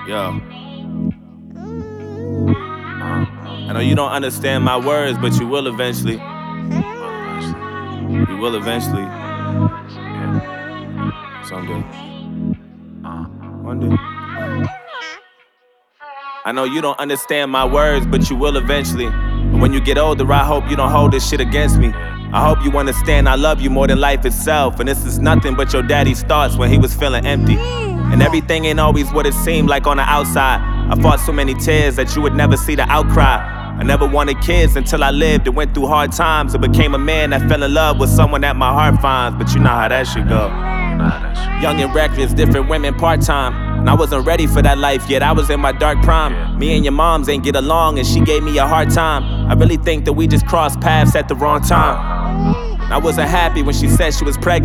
Yo. I know you don't understand my words, but you will eventually. You will eventually. Someday. One day. I know you don't understand my words, but you will eventually. And when you get older, I hope you don't hold this shit against me. I hope you understand I love you more than life itself. And this is nothing but your daddy's thoughts when he was feeling empty. And everything ain't always what it seemed like on the outside. I fought so many tears that you would never see the outcry. I never wanted kids until I lived and went through hard times and became a man that fell in love with someone that my heart finds. But you know how that shit go. Young and reckless, different women part-time. And I wasn't ready for that life yet, I was in my dark prime. Me and your moms ain't get along and she gave me a hard time. I really think that we just crossed paths at the wrong time. I wasn't happy when she said she was pregnant.